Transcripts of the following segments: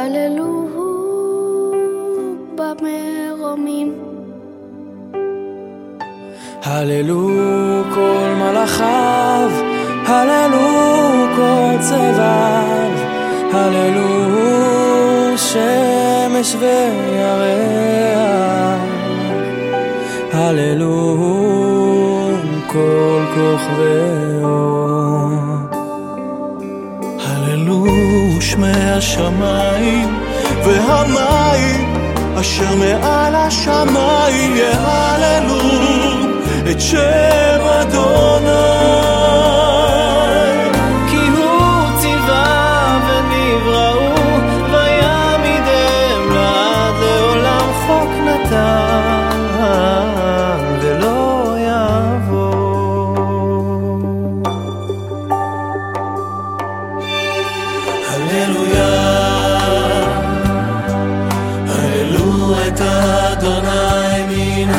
הללו במרומים. הללו כל מלאכיו, הללו כל צבעיו, הללו שמש וירח, הללו כל כוכבי אור. הללו שמי השמיים והמים אשר מעל השמיים, יהללו את שם אדוני, כי הוא ציווה ונבראו ויעמידם לעד לעולם, חוק נתן ולא יעבור. הללויה, הללו את אדוני מן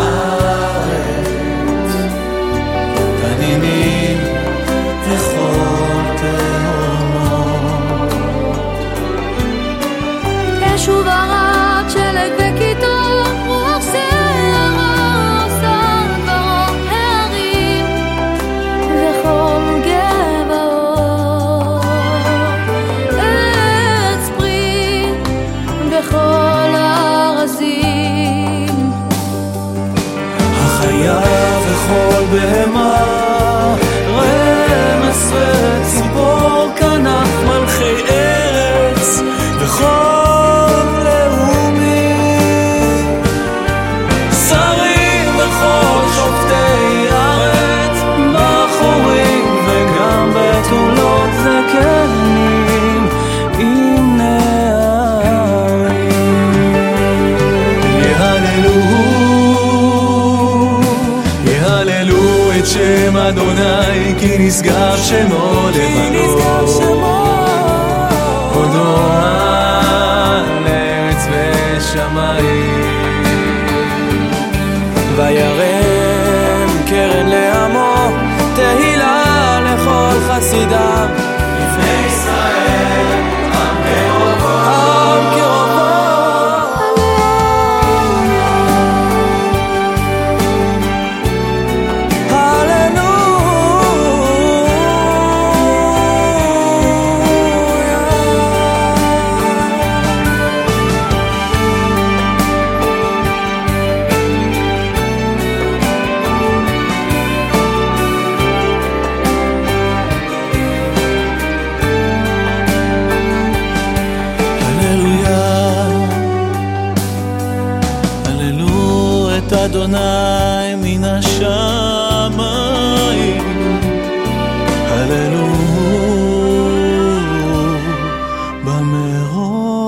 הארץ, תנינים וכל תהומות. אש וברד, שלג וקיטור, רוח שערה עושה דברו, הערים וכל גבעות, עץ פרי וכל הארזים, החיה וכל בהמה, רמס וציפור, כנף מלכי ארץ וכל לאומים, שרים וכל שופטי ארץ, בחורים וגם בתולות זקנים עם נערים. יהללו את שם אדוני, כי נשגב שמו לבנות, הודו על ארץ ושמיים. וירם קרן לעמו, תהילה לכל חסידיו, לפני ישראל עם קרובו, עם קרובו. את אדוני מן השמיים, הללו במרום.